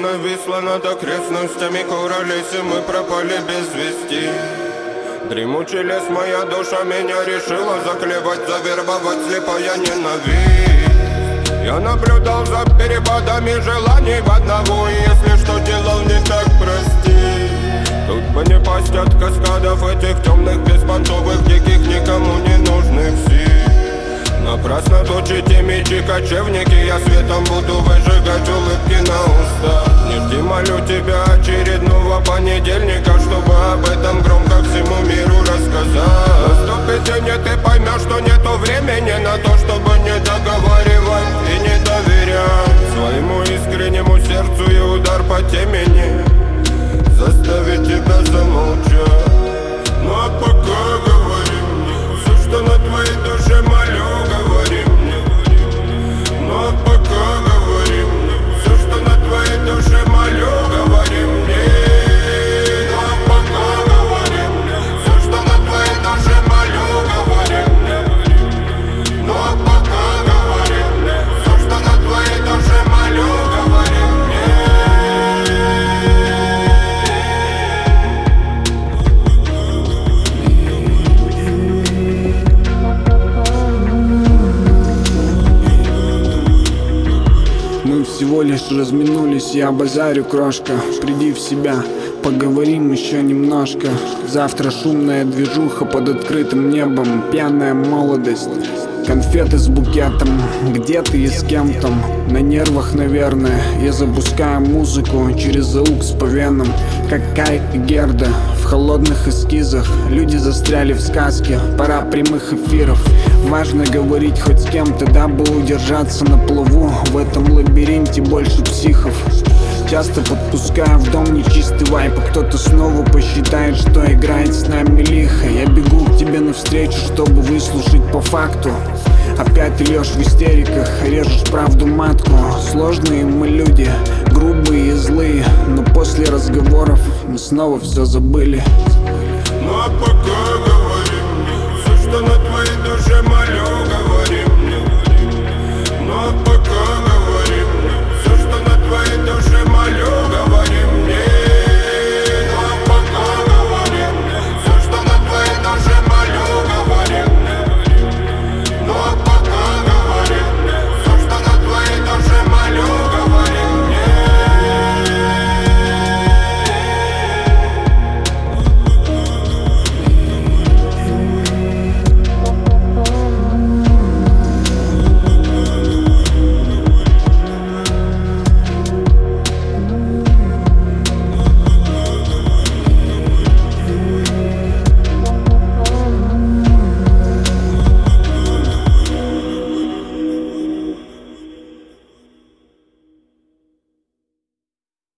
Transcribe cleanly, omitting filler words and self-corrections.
нависла над окрестностями Куралеси, мы пропали без вести. Дремучий лес, моя душа меня решила заклевать, завербовать слепая ненависть. Я наблюдал за перепадами желаний в одного, и если что делал не так, прости. Тут бы не пасть от каскадов этих темных, беспонтовых, диких, никому не нужных сил. Напрасно точите мечи, кочевники, я светом буду выжигать улыбки на устах. Не жди, молю тебя, очередного понедельника, чтобы об этом громко всему миру рассказать. Наступит день, и ты поймешь, что нету времени на то, чтобы не договаривать и не доверять своему искреннему сердцу, и удар по темени заставит тебя замолчать. Ну а пока говори мне все, что на твоей душе, молю, говори мне. Ну а пока говори мне все, что на твоей душе, молю, говори мне. Ну а пока говори мне все, что на твоей душе, молю, говори мне. Ну а пока говори мне все, что на твоей душе, молю, говори мне. Мы всего лишь разминулись, я базарю, крошка. Приди в себя, поговорим еще немножко. Завтра шумная движуха под открытым небом, пьяная молодость, конфеты с букетом. Где ты и с кем там? На нервах, наверное. Я запускаю музыку через аукс по венам, как Кай и Герда в холодных эскизах. Люди застряли в сказке, пора прямых эфиров. Важно говорить хоть с кем-то, дабы удержаться на плаву. В этом лабиринте больше психов. Часто подпускаю в дом нечистый вайп, а кто-то снова посчитает, что играет с нами лихо. Я бегу к тебе навстречу, чтобы выслушать по факту. Опять льешь в истериках, режешь правду матку. Сложные мы люди, грубые и злые, но после разговоров мы снова все забыли. Ну а пока говори мне все, что на твоей душе, молю.